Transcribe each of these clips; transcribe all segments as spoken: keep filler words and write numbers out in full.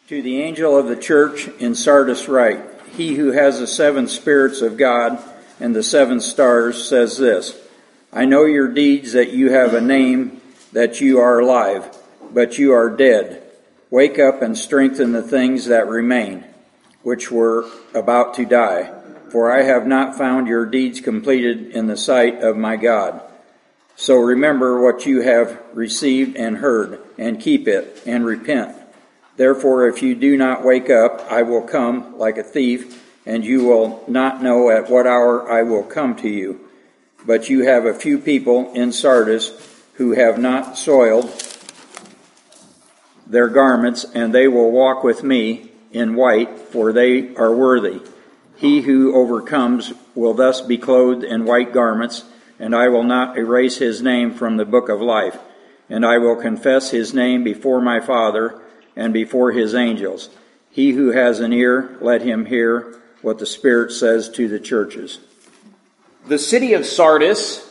To the angel of the church in Sardis write, He who has the seven spirits of God and the seven stars says this, I know your deeds, that you have a name, that you are alive, but you are dead. Wake up and strengthen the things that remain, which were about to die. For I have not found your deeds completed in the sight of my God. So remember what you have received and heard, and keep it, and repent. Therefore, if you do not wake up, I will come like a thief, and you will not know at what hour I will come to you. But you have a few people in Sardis who have not soiled their garments, and they will walk with me in white, for they are worthy. He who overcomes will thus be clothed in white garments, and I will not erase his name from the book of life. And I will confess his name before my Father and before his angels. He who has an ear, let him hear what the Spirit says to the churches. The city of Sardis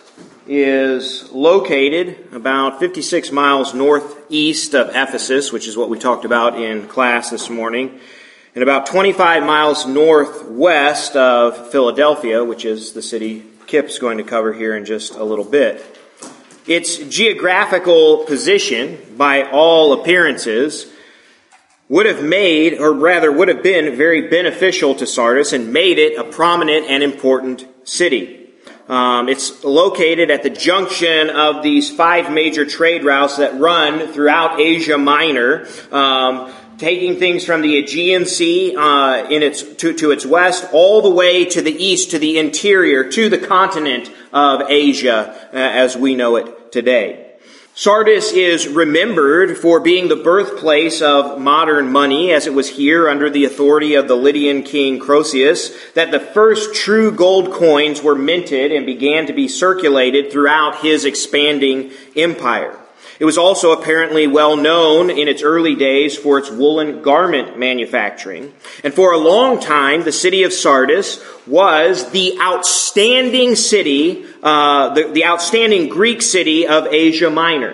is located about fifty-six miles northeast of Ephesus, which is what we talked about in class this morning, and about twenty-five miles northwest of Philadelphia, which is the city Kip's going to cover here in just a little bit. Its geographical position, by all appearances, would have made, or rather would have been very beneficial to Sardis and made it a prominent and important city. Um, it's located at the junction of these five major trade routes that run throughout Asia Minor, um, taking things from the Aegean Sea uh, in its to, to its west, all the way to the east, to the interior, to the continent of Asia, uh, as we know it today. Sardis is remembered for being the birthplace of modern money, as it was here under the authority of the Lydian king Croesus that the first true gold coins were minted and began to be circulated throughout his expanding empire. It was also apparently well known in its early days for its woolen garment manufacturing. And for a long time, the city of Sardis was the outstanding city, uh, the, the outstanding Greek city of Asia Minor.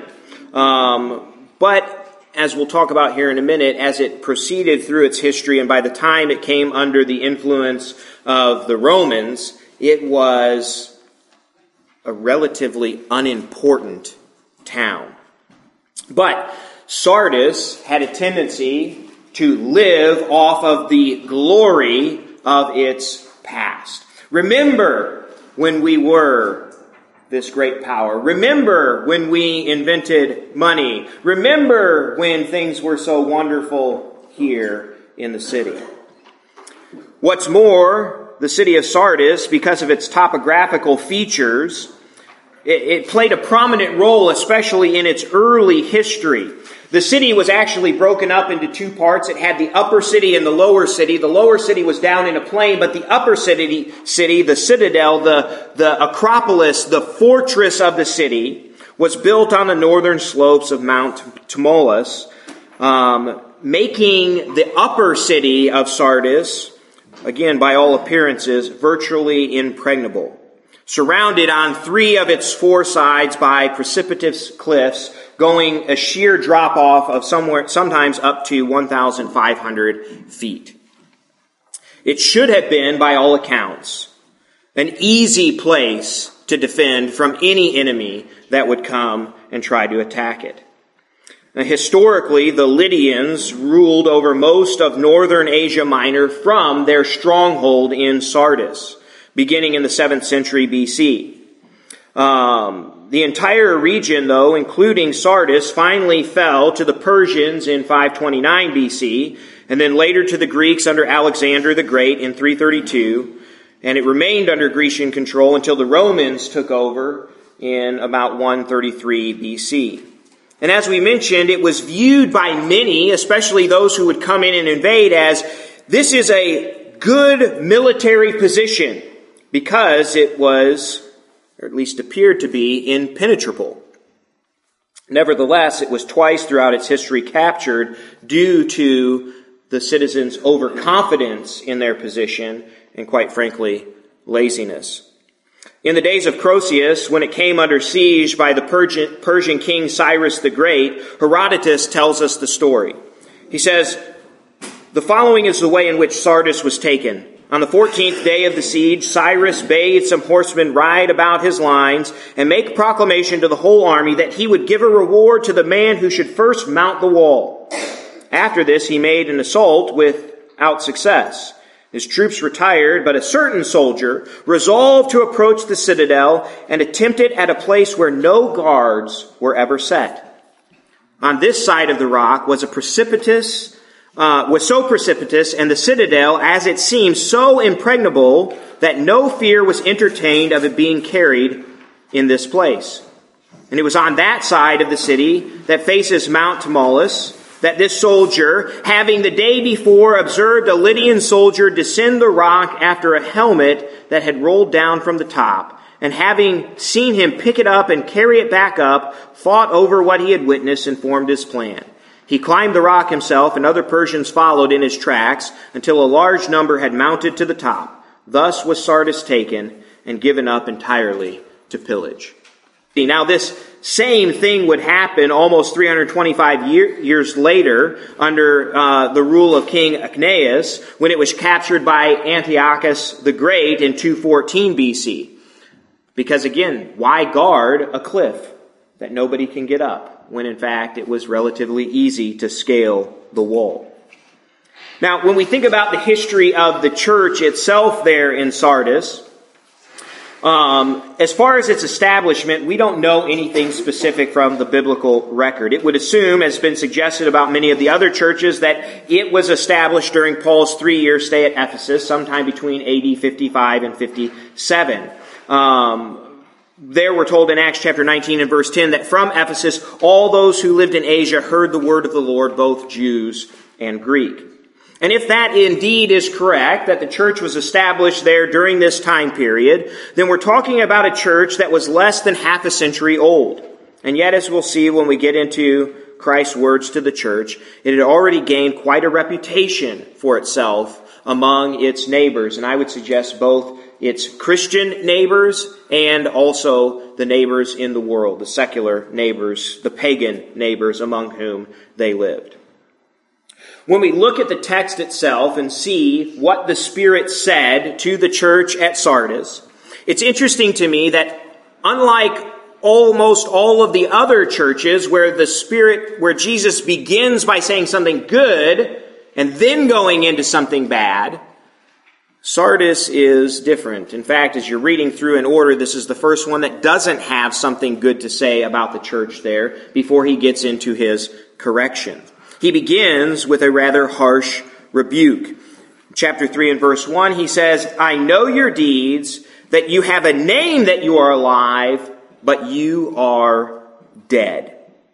Um, but as we'll talk about here in a minute, as it proceeded through its history, and by the time it came under the influence of the Romans, it was a relatively unimportant town. But Sardis had a tendency to live off of the glory of its past. Remember when we were this great power. Remember when we invented money. Remember when things were so wonderful here in the city. What's more, the city of Sardis, because of its topographical features, it played a prominent role, especially in its early history. The city was actually broken up into two parts. It had the upper city and the lower city. The lower city was down in a plain, but the upper city, city, the citadel, the, the Acropolis, the fortress of the city, was built on the northern slopes of Mount Tmolus, um, making the upper city of Sardis, again, by all appearances, virtually impregnable. Surrounded on three of its four sides by precipitous cliffs, going a sheer drop-off of somewhere, sometimes up to one thousand five hundred feet. It should have been, by all accounts, an easy place to defend from any enemy that would come and try to attack it. Now, historically, the Lydians ruled over most of northern Asia Minor from their stronghold in Sardis, beginning in the seventh century B C. Um, the entire region, though, including Sardis, finally fell to the Persians in five twenty-nine B C, and then later to the Greeks under Alexander the Great in three thirty-two, and it remained under Grecian control until the Romans took over in about one thirty-three B C. And as we mentioned, it was viewed by many, especially those who would come in and invade, as this is a good military position, because it was, or at least appeared to be, impenetrable. Nevertheless, it was twice throughout its history captured due to the citizens' overconfidence in their position and, quite frankly, laziness. In the days of Croesus, when it came under siege by the Persian, Persian king Cyrus the Great, Herodotus tells us the story. He says, The following is the way in which Sardis was taken. On the fourteenth day of the siege, Cyrus bade some horsemen ride about his lines and make proclamation to the whole army that he would give a reward to the man who should first mount the wall. After this, he made an assault without success. His troops retired, but a certain soldier resolved to approach the citadel and attempt it at a place where no guards were ever set. On this side of the rock was a precipitous Uh, was so precipitous, and the citadel, as it seemed, so impregnable that no fear was entertained of it being carried in this place. And it was on that side of the city that faces Mount Tmolus that this soldier, having the day before observed a Lydian soldier descend the rock after a helmet that had rolled down from the top, and having seen him pick it up and carry it back up, thought over what he had witnessed and formed his plan. He climbed the rock himself, and other Persians followed in his tracks until a large number had mounted to the top. Thus was Sardis taken and given up entirely to pillage. Now this same thing would happen almost three hundred twenty-five year, years later under uh, the rule of King Aeneas, when it was captured by Antiochus the Great in two fourteen B C. Because again, why guard a cliff that nobody can get up, when in fact it was relatively easy to scale the wall? Now, when we think about the history of the church itself there in Sardis, um, as far as its establishment, we don't know anything specific from the biblical record. It would assume, as has been suggested about many of the other churches, that it was established during Paul's three-year stay at Ephesus, sometime between A D fifty-five and fifty-seven. Um, There we're told in Acts chapter nineteen and verse ten that from Ephesus all those who lived in Asia heard the word of the Lord, both Jews and Greek. And if that indeed is correct, that the church was established there during this time period, then we're talking about a church that was less than half a century old. And yet, as we'll see when we get into Christ's words to the church, it had already gained quite a reputation for itself among its neighbors. And I would suggest both its Christian neighbors and also the neighbors in the world, the secular neighbors, the pagan neighbors among whom they lived. When we look at the text itself and see what the Spirit said to the church at Sardis, it's interesting to me that unlike almost all of the other churches where the Spirit, where Jesus begins by saying something good and then going into something bad, Sardis is different. In fact, as you're reading through in order, this is the first one that doesn't have something good to say about the church there before he gets into his correction. He begins with a rather harsh rebuke. Chapter three and verse one, he says, "I know your deeds, that you have a name that you are alive, but you are dead."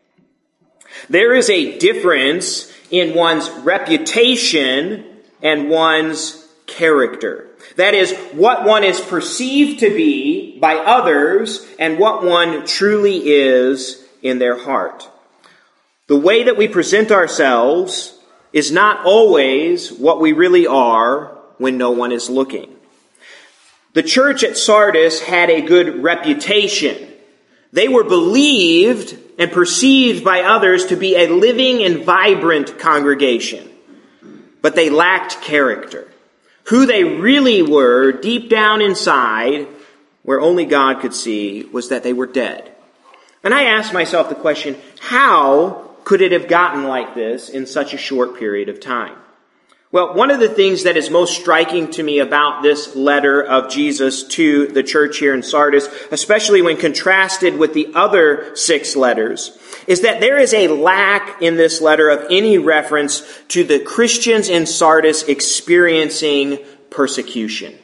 There is a difference in one's reputation and one's character. That is, what one is perceived to be by others and what one truly is in their heart. The way that we present ourselves is not always what we really are when no one is looking. The church at Sardis had a good reputation. They were believed and perceived by others to be a living and vibrant congregation, but they lacked character. Who they really were, deep down inside, where only God could see, was that they were dead. And I asked myself the question, how could it have gotten like this in such a short period of time? Well, one of the things that is most striking to me about this letter of Jesus to the church here in Sardis, especially when contrasted with the other six letters, is that there is a lack in this letter of any reference to the Christians in Sardis experiencing persecution.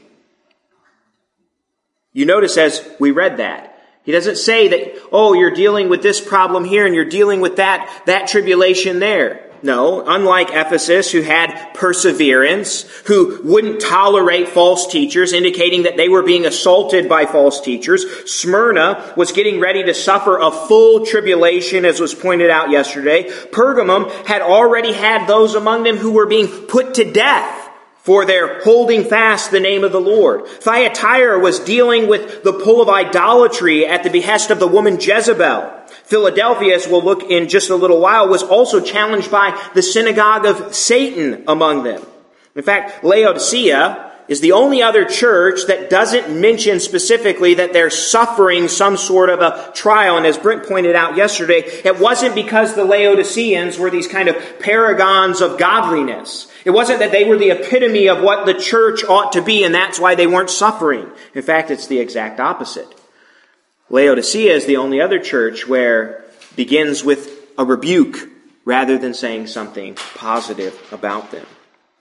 You notice as we read that, he doesn't say that, oh, you're dealing with this problem here and you're dealing with that, that tribulation there. No, unlike Ephesus, who had perseverance, who wouldn't tolerate false teachers, indicating that they were being assaulted by false teachers, Smyrna was getting ready to suffer a full tribulation, as was pointed out yesterday. Pergamum had already had those among them who were being put to death for their holding fast the name of the Lord. Thyatira was dealing with the pull of idolatry at the behest of the woman Jezebel. Philadelphia, as we'll look in just a little while, was also challenged by the synagogue of Satan among them. In fact, Laodicea is the only other church that doesn't mention specifically that they're suffering some sort of a trial. And as Brent pointed out yesterday, it wasn't because the Laodiceans were these kind of paragons of godliness. It wasn't that they were the epitome of what the church ought to be, and that's why they weren't suffering. In fact, it's the exact opposite. Laodicea is the only other church where it begins with a rebuke rather than saying something positive about them.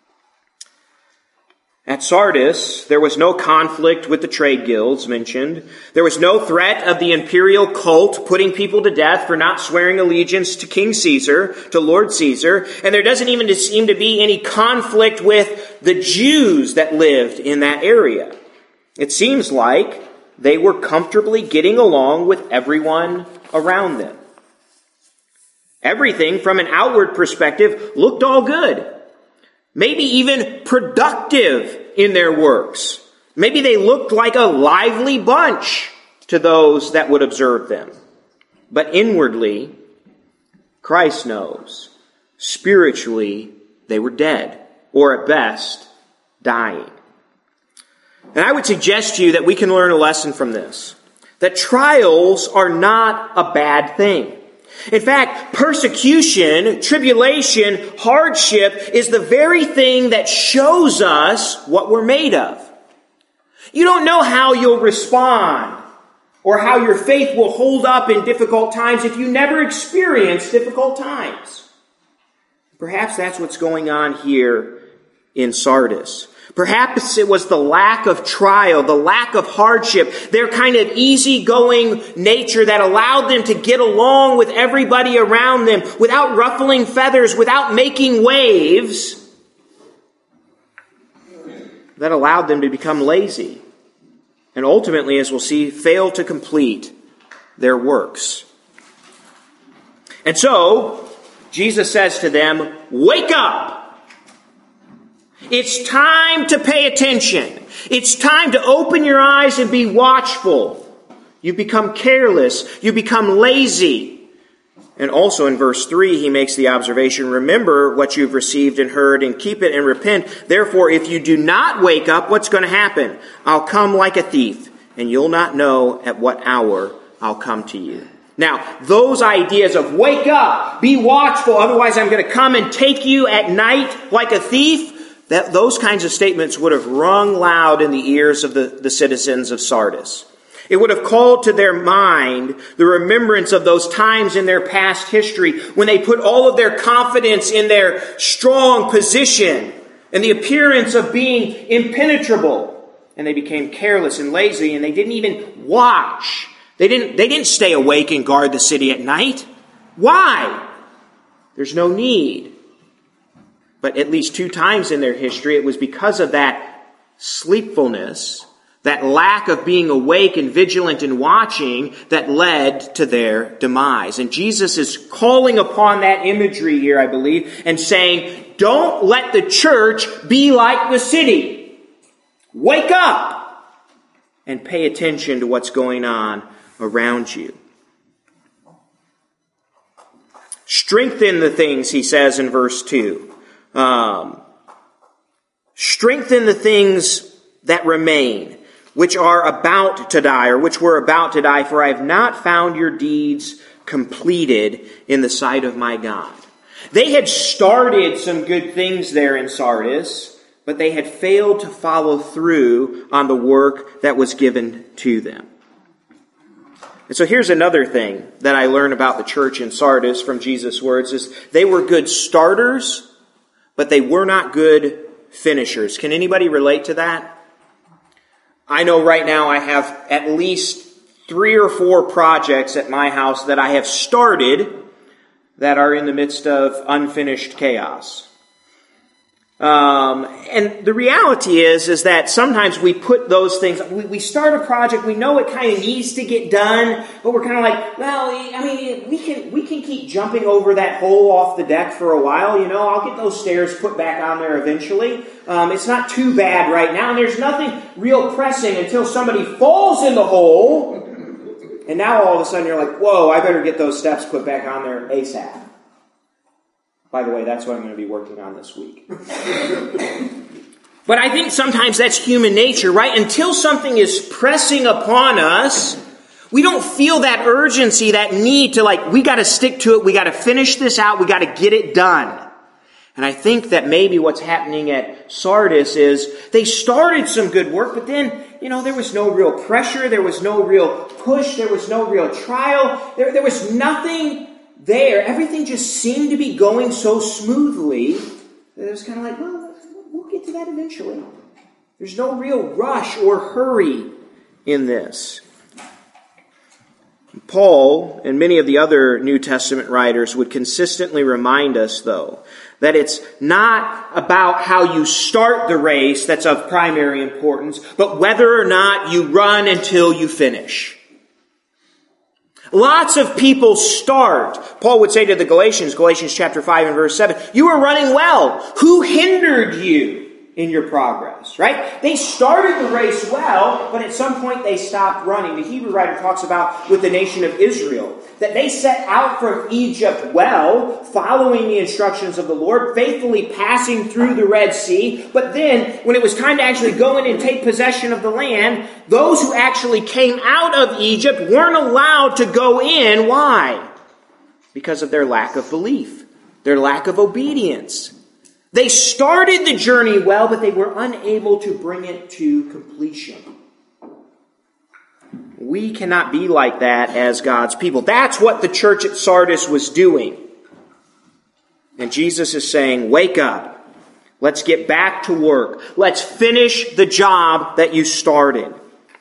At Sardis, there was no conflict with the trade guilds mentioned. There was no threat of the imperial cult putting people to death for not swearing allegiance to King Caesar, to Lord Caesar. And there doesn't even seem to be any conflict with the Jews that lived in that area. It seems like they were comfortably getting along with everyone around them. Everything from an outward perspective looked all good. Maybe even productive in their works. Maybe they looked like a lively bunch to those that would observe them. But inwardly, Christ knows, spiritually, they were dead, or at best, dying. And I would suggest to you that we can learn a lesson from this. That trials are not a bad thing. In fact, persecution, tribulation, hardship is the very thing that shows us what we're made of. You don't know how you'll respond or how your faith will hold up in difficult times if you never experience difficult times. Perhaps that's what's going on here in Sardis. Perhaps it was the lack of trial, the lack of hardship, their kind of easygoing nature that allowed them to get along with everybody around them without ruffling feathers, without making waves, that allowed them to become lazy and ultimately, as we'll see, fail to complete their works. And so, Jesus says to them, "Wake up! It's time to pay attention. It's time to open your eyes and be watchful. You become careless. You become lazy." And also in verse three, he makes the observation, "Remember what you've received and heard and keep it and repent. Therefore, if you do not wake up, what's going to happen? I'll come like a thief, and you'll not know at what hour I'll come to you." Now, those ideas of wake up, be watchful, otherwise I'm going to come and take you at night like a thief, that those kinds of statements would have rung loud in the ears of the, the citizens of Sardis. It would have called to their mind the remembrance of those times in their past history when they put all of their confidence in their strong position and the appearance of being impenetrable. And they became careless and lazy, and they didn't even watch. They didn't, they didn't stay awake and guard the city at night. Why? There's no need. But at least two times in their history, it was because of that sleepfulness, that lack of being awake and vigilant and watching, that led to their demise. And Jesus is calling upon that imagery here, I believe, and saying, don't let the church be like the city. Wake up and pay attention to what's going on around you. Strengthen the things, he says in verse two. Um, strengthen the things that remain, which are about to die, or which were about to die, for I have not found your deeds completed in the sight of my God. They had started some good things there in Sardis, but they had failed to follow through on the work that was given to them. And so here's another thing that I learned about the church in Sardis from Jesus' words, is they were good starters, but they were not good finishers. Can anybody relate to that? I know right now I have at least three or four projects at my house that I have started that are in the midst of unfinished chaos. Um, and the reality is, is that sometimes we put those things, we, we start a project, we know it kind of needs to get done, but we're kind of like, well, I mean, we can, we can keep jumping over that hole off the deck for a while, you know, I'll get those stairs put back on there eventually. Um, it's not too bad right now, and there's nothing real pressing until somebody falls in the hole, And now all of a sudden you're like, whoa, I better get those steps put back on there ASAP. By the way, that's what I'm going to be working on this week. But I think sometimes that's human nature, right? Until something is pressing upon us, we don't feel that urgency, that need to like, we got to stick to it, we got to finish this out, we got to get it done. And I think that maybe what's happening at Sardis is they started some good work, but then, you know, there was no real pressure, there was no real push, there was no real trial, there, there was nothing there. Everything just seemed to be going so smoothly that it was kind of like, well, we'll get to that eventually. There's no real rush or hurry in this. Paul and many of the other New Testament writers would consistently remind us, though, that it's not about how you start the race that's of primary importance, but whether or not you run until you finish. Lots of people start. Paul would say to the Galatians, Galatians chapter five and verse seven, you are running well. Who hindered you in your progress, right? They started the race well, but at some point they stopped running. The Hebrew writer talks about with the nation of Israel, that they set out from Egypt well, following the instructions of the Lord, faithfully passing through the Red Sea. But then, when it was time to actually go in and take possession of the land, those who actually came out of Egypt weren't allowed to go in. Why? Because of their lack of belief, their lack of obedience. They started the journey well, but they were unable to bring it to completion. We cannot be like that as God's people. That's what the church at Sardis was doing. And Jesus is saying, wake up. Let's get back to work. Let's finish the job that you started.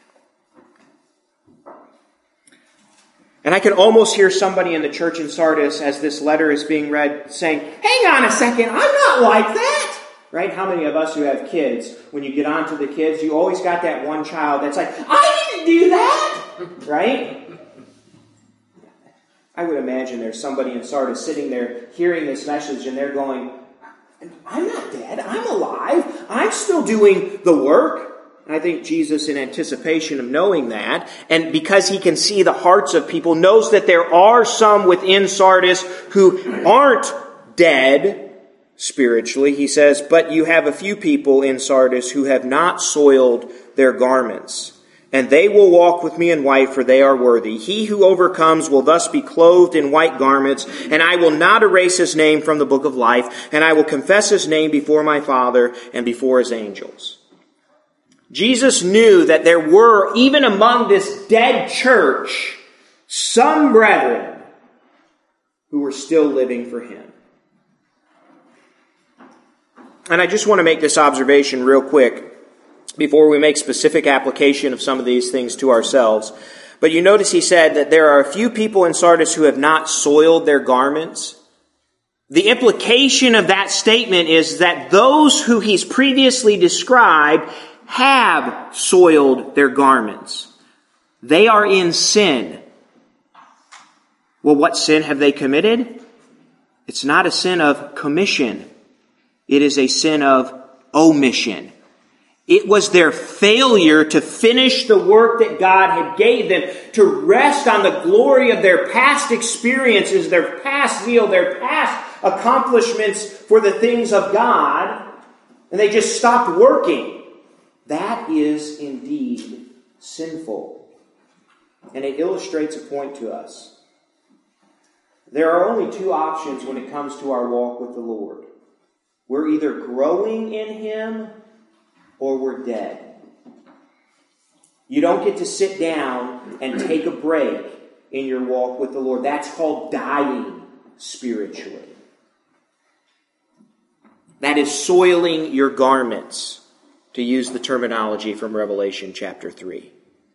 And I can almost hear somebody in the church in Sardis as this letter is being read saying, hang on a second, I'm not like that. Right? How many of us who have kids, when you get on to the kids, you always got that one child that's like, I didn't do that. Right? I would imagine there's somebody in Sardis sitting there hearing this message and they're going, I'm not dead. I'm alive. I'm still doing the work. And I think Jesus, in anticipation of knowing that, and because he can see the hearts of people, knows that there are some within Sardis who aren't dead spiritually. He says, but you have a few people in Sardis who have not soiled their garments. And they will walk with me in white, for they are worthy. He who overcomes will thus be clothed in white garments, and I will not erase his name from the book of life, and I will confess his name before my Father and before his angels. Jesus knew that there were, even among this dead church, some brethren who were still living for him. And I just want to make this observation real quick before we make specific application of some of these things to ourselves. But you notice he said that there are a few people in Sardis who have not soiled their garments. The implication of that statement is that those who he's previously described have soiled their garments. They are in sin. Well, what sin have they committed? It's not a sin of commission. It is a sin of omission. It was their failure to finish the work that God had gave them, to rest on the glory of their past experiences, their past zeal, their past accomplishments for the things of God, and they just stopped working. That is indeed sinful. And it illustrates a point to us. There are only two options when it comes to our walk with the Lord. We're either growing in him or we're dead. You don't get to sit down and take a break in your walk with the Lord. That's called dying spiritually. That is soiling your garments, to use the terminology from Revelation chapter three.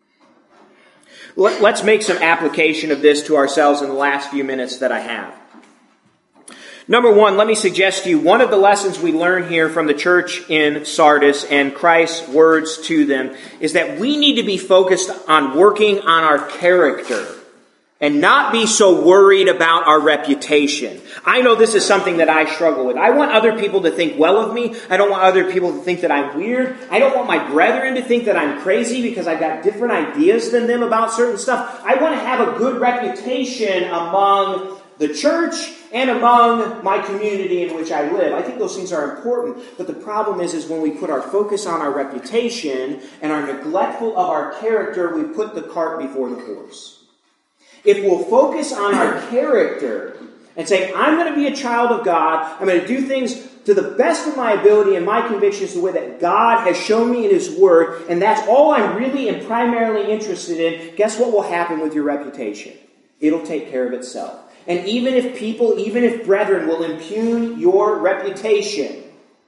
Let's make some application of this to ourselves in the last few minutes that I have. Number one, let me suggest to you one of the lessons we learn here from the church in Sardis and Christ's words to them is that we need to be focused on working on our character and not be so worried about our reputation. I know this is something that I struggle with. I want other people to think well of me. I don't want other people to think that I'm weird. I don't want my brethren to think that I'm crazy because I've got different ideas than them about certain stuff. I want to have a good reputation among the church and among my community in which I live. I think those things are important. But the problem is, is when we put our focus on our reputation and are neglectful of our character, we put the cart before the horse. If we'll focus on our character and say, I'm going to be a child of God, I'm going to do things to the best of my ability and my convictions the way that God has shown me in His Word, and that's all I'm really and primarily interested in, guess what will happen with your reputation? It'll take care of itself. And even if people, even if brethren will impugn your reputation,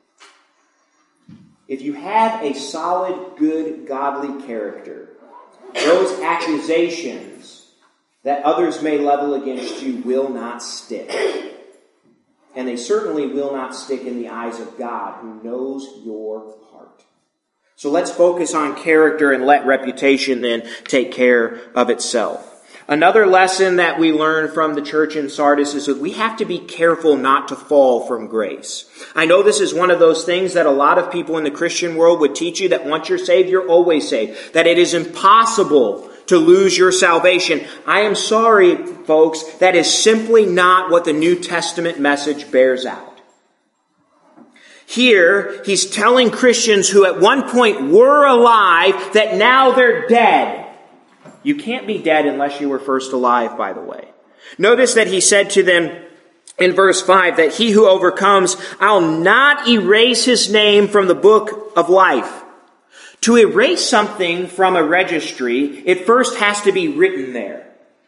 if you have a solid, good, godly character, those accusations that others may level against you will not stick. And they certainly will not stick in the eyes of God, who knows your heart. So let's focus on character and let reputation then take care of itself. Another lesson that we learn from the church in Sardis is that we have to be careful not to fall from grace. I know this is one of those things that a lot of people in the Christian world would teach you, that once you're saved, you're always saved. That it is impossible to lose your salvation. I am sorry, folks, that is simply not what the New Testament message bears out. Here, he's telling Christians who at one point were alive that now they're dead. You can't be dead unless you were first alive, by the way. Notice that he said to them in verse five that he who overcomes, I'll not erase his name from the book of life. To erase something from a registry, it first has to be written there.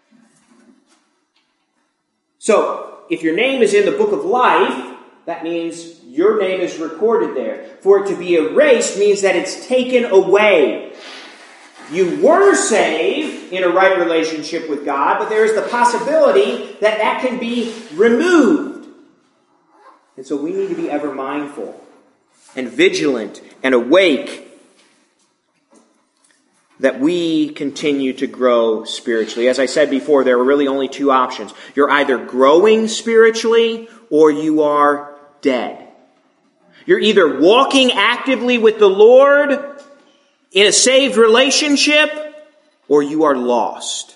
So, if your name is in the book of life, that means your name is recorded there. For it to be erased means that it's taken away. You were saved in a right relationship with God, but there is the possibility that that can be removed. And so we need to be ever mindful and vigilant and awake that we continue to grow spiritually. As I said before, there are really only two options. You're either growing spiritually or you are dead. You're either walking actively with the Lord in a saved relationship or you are lost.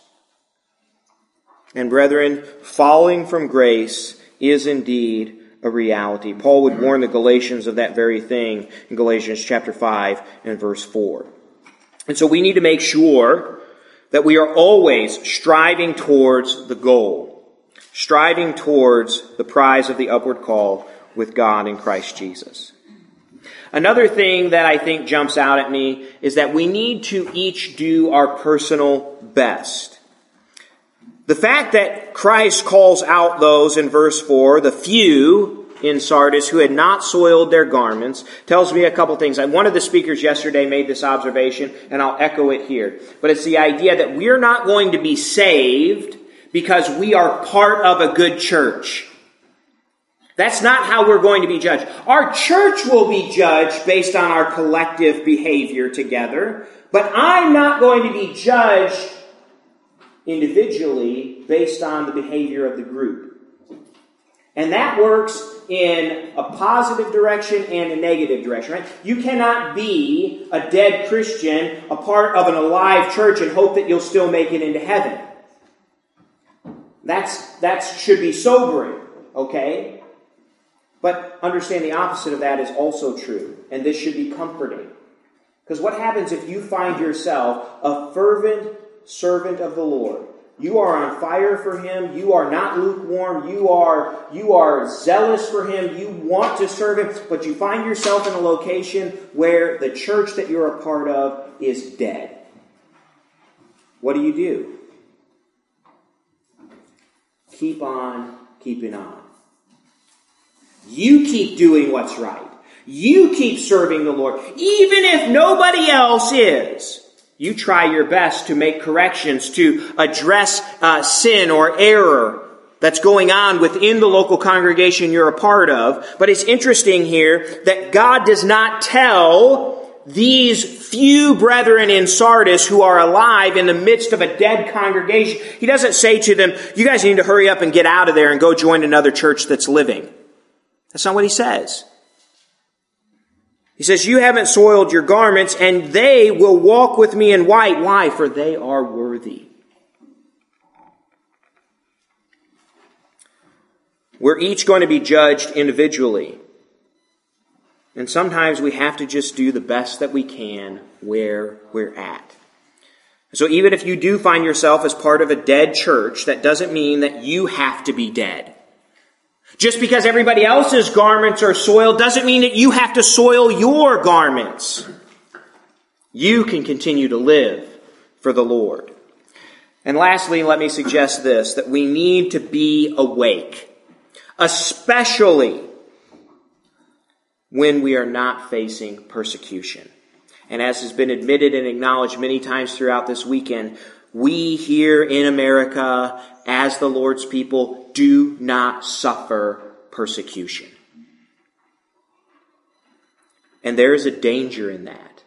And brethren, falling from grace is indeed a reality. Paul would warn the Galatians of that very thing in Galatians chapter five and verse four. And so we need to make sure that we are always striving towards the goal, striving towards the prize of the upward call with God in Christ Jesus. Another thing that I think jumps out at me is that we need to each do our personal best. The fact that Christ calls out those in verse four, the few in Sardis who had not soiled their garments, tells me a couple things. One of the speakers yesterday made this observation, and I'll echo it here. But it's the idea that we're not going to be saved because we are part of a good church. That's not how we're going to be judged. Our church will be judged based on our collective behavior together, but I'm not going to be judged individually based on the behavior of the group. And that works in a positive direction and a negative direction, right? You cannot be a dead Christian, a part of an alive church, and hope that you'll still make it into heaven. That's, that should be sobering, okay? But understand the opposite of that is also true, and this should be comforting. Because what happens if you find yourself a fervent servant of the Lord? You are on fire for Him. You are not lukewarm. You are, you are zealous for Him. You want to serve Him. But you find yourself in a location where the church that you're a part of is dead. What do you do? Keep on keeping on. You keep doing what's right. You keep serving the Lord. Even if nobody else is. You try your best to make corrections, to address uh, sin or error that's going on within the local congregation you're a part of. But it's interesting here that God does not tell these few brethren in Sardis who are alive in the midst of a dead congregation. He doesn't say to them, you guys need to hurry up and get out of there and go join another church that's living. That's not what he says. He says, you haven't soiled your garments, and they will walk with me in white. Why? For they are worthy. We're each going to be judged individually. And sometimes we have to just do the best that we can where we're at. So even if you do find yourself as part of a dead church, that doesn't mean that you have to be dead. Just because everybody else's garments are soiled doesn't mean that you have to soil your garments. You can continue to live for the Lord. And lastly, let me suggest this, that we need to be awake, especially when we are not facing persecution. And as has been admitted and acknowledged many times throughout this weekend, we here in America, as the Lord's people, do not suffer persecution. And there is a danger in that.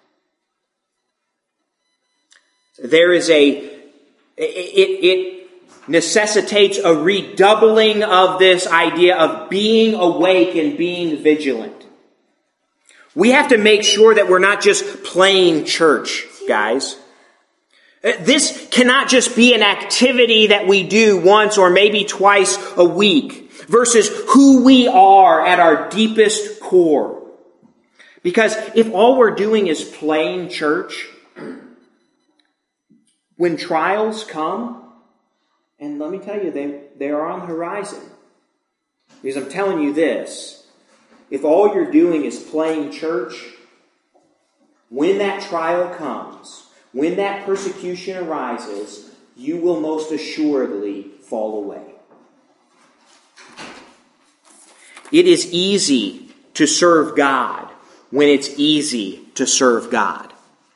There is a, it, it necessitates a redoubling of this idea of being awake and being vigilant. We have to make sure that we're not just playing church, guys. This cannot just be an activity that we do once or maybe twice a week versus who we are at our deepest core. Because if all we're doing is playing church, when trials come, and let me tell you, they, they are on the horizon. Because I'm telling you this, if all you're doing is playing church, when that trial comes, when that persecution arises, you will most assuredly fall away. It is easy to serve God when it's easy to serve God.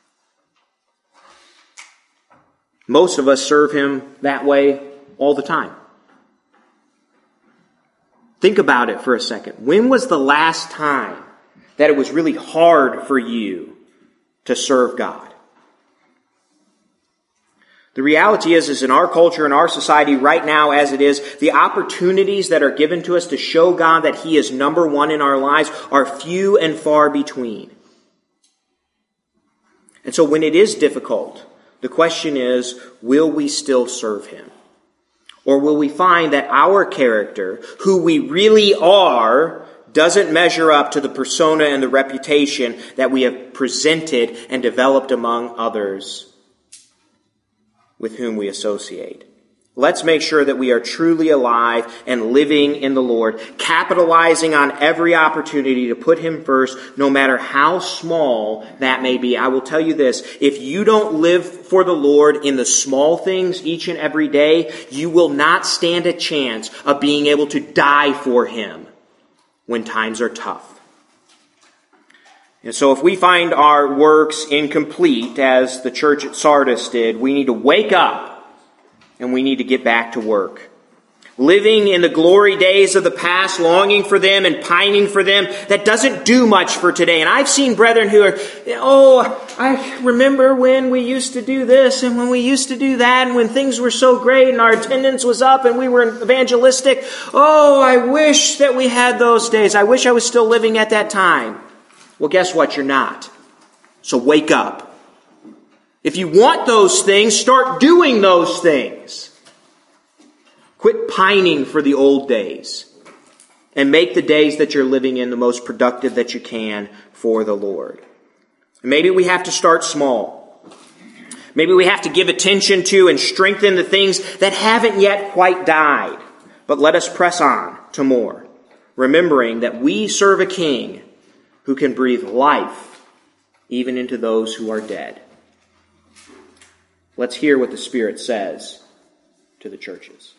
Most of us serve Him that way all the time. Think about it for a second. When was the last time that it was really hard for you to serve God? The reality is, is in our culture, in our society right now as it is, the opportunities that are given to us to show God that He is number one in our lives are few and far between. And so when it is difficult, the question is, will we still serve Him? Or will we find that our character, who we really are, doesn't measure up to the persona and the reputation that we have presented and developed among others with whom we associate? Let's make sure that we are truly alive and living in the Lord, capitalizing on every opportunity to put Him first, no matter how small that may be. I will tell you this, if you don't live for the Lord in the small things each and every day, you will not stand a chance of being able to die for Him when times are tough. And so if we find our works incomplete, as the church at Sardis did, we need to wake up and we need to get back to work. Living in the glory days of the past, longing for them and pining for them, that doesn't do much for today. And I've seen brethren who are, oh, I remember when we used to do this and when we used to do that and when things were so great and our attendance was up and we were evangelistic. Oh, I wish that we had those days. I wish I was still living at that time. Well, guess what? You're not. So wake up. If you want those things, start doing those things. Quit pining for the old days and make the days that you're living in the most productive that you can for the Lord. Maybe we have to start small. Maybe we have to give attention to and strengthen the things that haven't yet quite died. But let us press on to more, remembering that we serve a King who can breathe life even into those who are dead. Let's hear what the Spirit says to the churches.